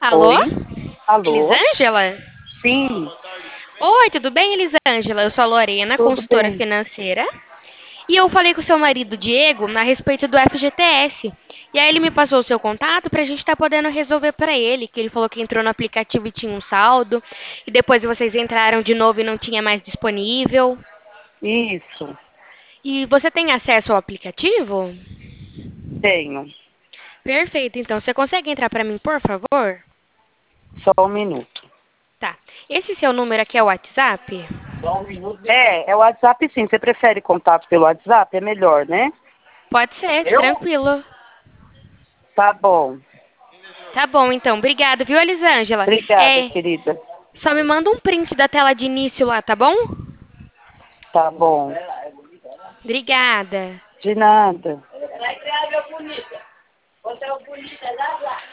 Alô? Oi, alô? Elisângela? Sim, Oi, tudo bem, Elisângela? Eu sou a Lorena, tudo consultora bem. financeira. E eu falei com o seu marido, Diego, a respeito do FGTS. E aí ele me passou o seu contato para a gente estar podendo resolver para ele, que ele falou que entrou no aplicativo e tinha um saldo, e depois vocês entraram de novo e não tinha mais disponível. Isso, E você tem acesso ao aplicativo? tenho. Perfeito, então você consegue entrar para mim, por favor? Só um minuto. Tá. Esse seu número aqui é o WhatsApp? É o WhatsApp sim. Você prefere contato pelo WhatsApp? É melhor, né? Pode ser, tranquilo. Tá bom. Tá bom, então. Obrigada, viu, Elisângela? Obrigada, É, querida. só me manda um print da tela de início lá, tá bom? Tá bom. Obrigada. De nada.